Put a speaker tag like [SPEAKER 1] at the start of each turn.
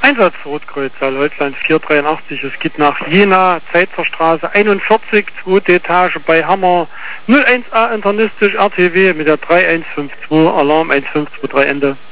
[SPEAKER 1] Einsatz Rotkreuz, Saarleutland 483. Es geht nach Jena, Zeitzer 41, zweite Etage bei Hammer, 01A internistisch RTW mit der 3152, Alarm 1523 Ende.